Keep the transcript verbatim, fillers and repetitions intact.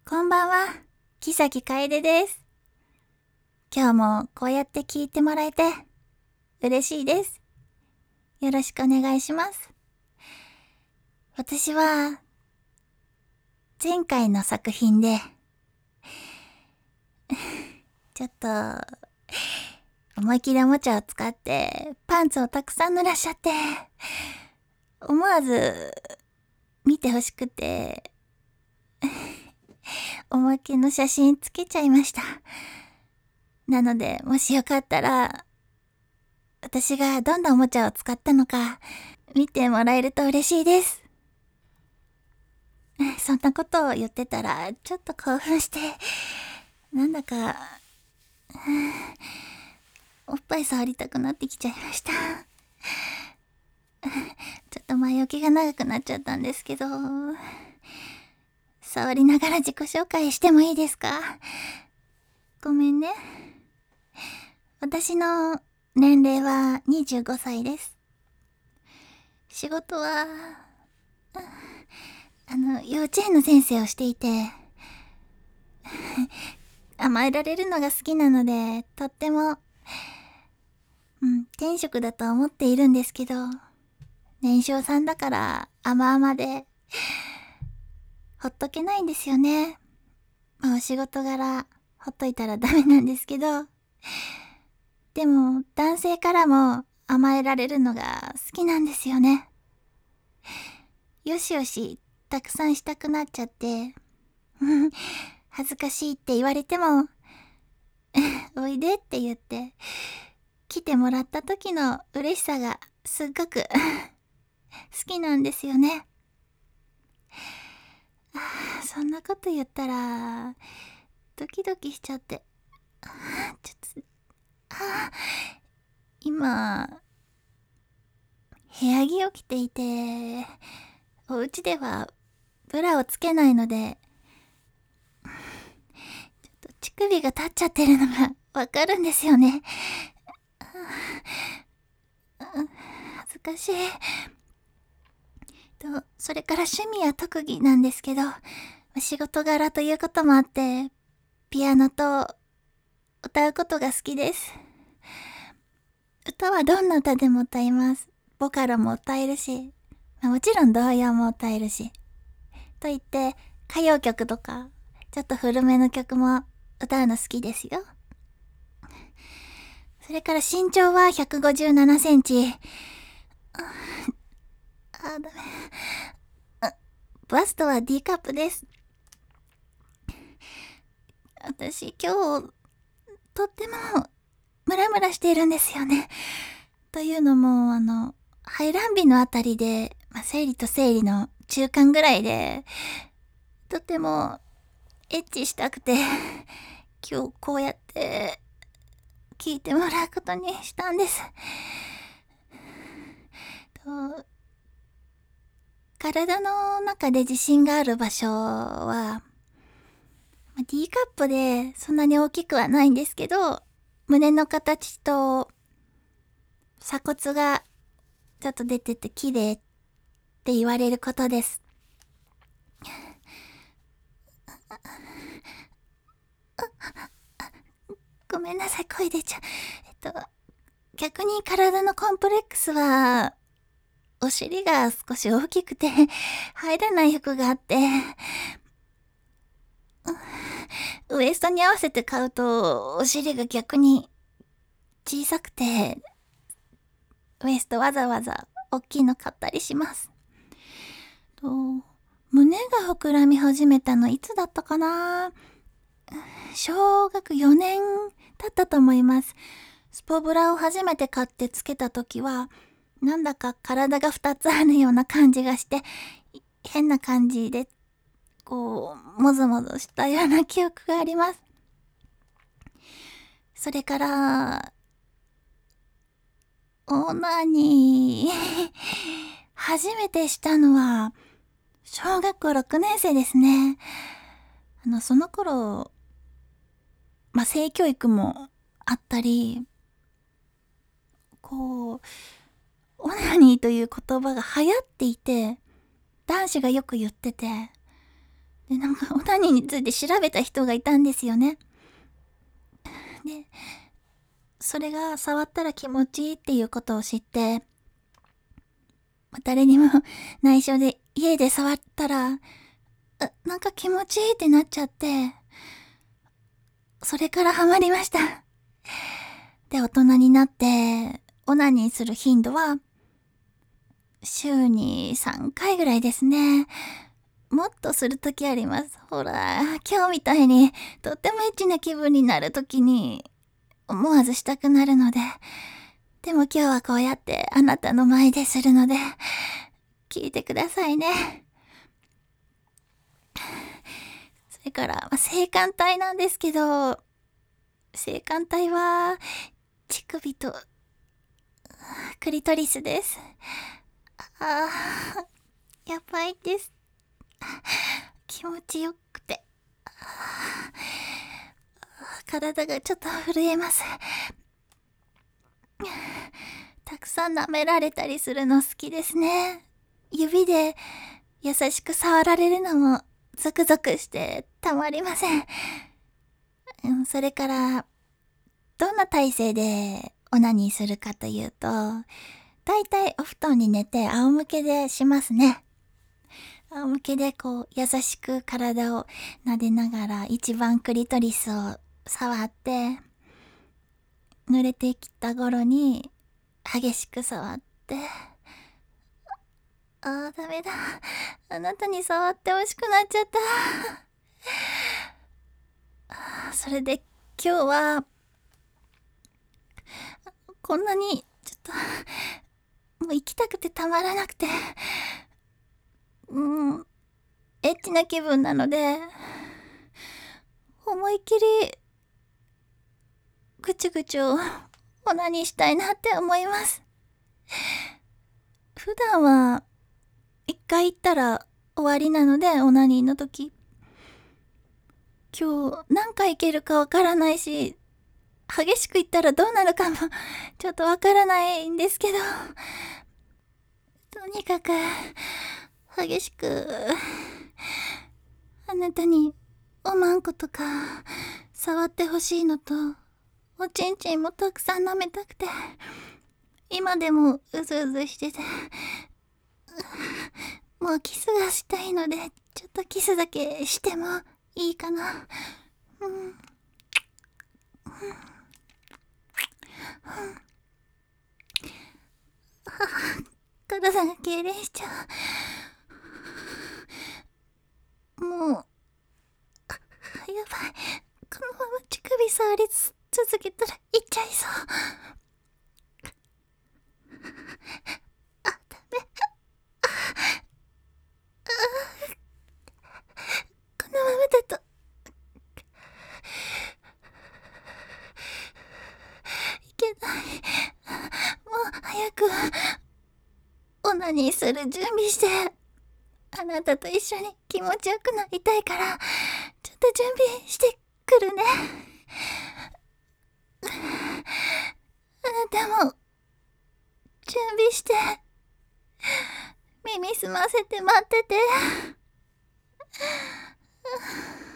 こんばんは、木崎楓です。今日もこうやって聞いてもらえて嬉しいです。よろしくお願いします。私は前回の作品でちょっと思い切りおもちゃを使ってパンツをたくさん濡らしちゃって思わず見てほしくておまけの写真つけちゃいました。なのでもしよかったら私がどんなおもちゃを使ったのか見てもらえると嬉しいです。そんなことを言ってたらちょっと興奮してなんだかおっぱい触りたくなってきちゃいました。ちょっと前置きが長くなっちゃったんですけど、触りながら自己紹介してもいいですか？ごめんね。私の年齢はにじゅうごさいです。仕事はあの幼稚園の先生をしていて甘えられるのが好きなのでとってもうん天職だと思っているんですけど、年少さんだから甘々でほっとけないんですよね。まあお仕事柄ほっといたらダメなんですけど、でも男性からも甘えられるのが好きなんですよね。よしよしたくさんしたくなっちゃって恥ずかしいって言われてもおいでって言って来てもらった時の嬉しさがすっごく好きなんですよね。あそんなこと言ったらドキドキしちゃってちょっとあ今部屋着を着ていてお家ではブラをつけないのでちょっと乳首が立っちゃってるのがわかるんですよね。恥ずかしいと、それから趣味や特技なんですけど、仕事柄ということもあってピアノと歌うことが好きです。歌はどんな歌でも歌います。ボカロも歌えるし、もちろん童謡も歌えるしと言って歌謡曲とかちょっと古めの曲も歌うの好きですよ。それから身長はひゃくごじゅうななセンチ。ああ、ダメ。バストは D カップです。私今日とってもムラムラしているんですよね。というのもあの排卵日のあたりで、まあ、生理と生理の中間ぐらいでとてもエッチしたくて今日こうやって聞いてもらうことにしたんです。と体の中で自信がある場所は D カップでそんなに大きくはないんですけど、胸の形と鎖骨がちょっと出てて綺麗って言われることです。ごめんなさい、声出ちゃう。えっと逆に体のコンプレックスはお尻が少し大きくて入らない服があって、ウエストに合わせて買うとお尻が逆に小さくてウエストわざわざ大きいの買ったりします。と胸が膨らみ始めたのいつだったかな。小学よねん経ったと思います。スポブラを初めて買ってつけた時はなんだか体がふたつあるような感じがして変な感じでこうもぞもぞしたような記憶があります。それからオナニー初めてしたのは小学校ろくねん生ですね。あのその頃まあ性教育もあったり、こうオナニーという言葉が流行っていて男子がよく言ってて、 で、なんかオナニーについて調べた人がいたんですよね。で、それが触ったら気持ちいいっていうことを知って、誰にも内緒で家で触ったら、あ、なんか気持ちいいってなっちゃって、それからハマりました。で、大人になって、オナニーする頻度は、週にさんかいぐらいですね。もっとするときあります。ほら、今日みたいに、とってもエッチな気分になるときに、思わずしたくなるので、でも今日はこうやってあなたの前でするので、聞いてくださいね。それから、まあ、性感帯なんですけど、性感帯は、乳首と、クリトリスです。ああ、やばいです。気持ちよくて。体がちょっと震えます。たくさん舐められたりするの好きですね。指で優しく触られるのもゾクゾクしてたまりません。うん、それから、どんな体勢でオナニーするかというと、だいたいお布団に寝て仰向けでしますね。仰向けでこう優しく体を撫でながら一番クリトリスを触って、濡れてきた頃に激しく触って、あーダメだ。あなたに触って欲しくなっちゃった。それで今日は、こんなにちょっと、もう行きたくてたまらなくて、うん、エッチな気分なので、思いっきり、ぐちゅぐちゅをオナニーしたいなって思います。普段は、一回行ったら終わりなので、オナニーの時。今日、何回行けるかわからないし、激しく言ったらどうなるかも、ちょっとわからないんですけど、とにかく、激しく、あなたに、おまんことか、触ってほしいのと、おちんちんもたくさん舐めたくて、今でもうずうずしてて、もうキスがしたいので、ちょっとキスだけしてもいいかな。うん。うん。体が痙攣しちゃう。もう、やばい。このまま乳首触り続けたらいっちゃいそう。あ、ダメ。このままだと、いけない。もう早く、オナニーする準備して、あなたと一緒に気持ちよくなりたいから、ちょっと準備してくるね。あなたも、準備して、耳澄ませて待ってて。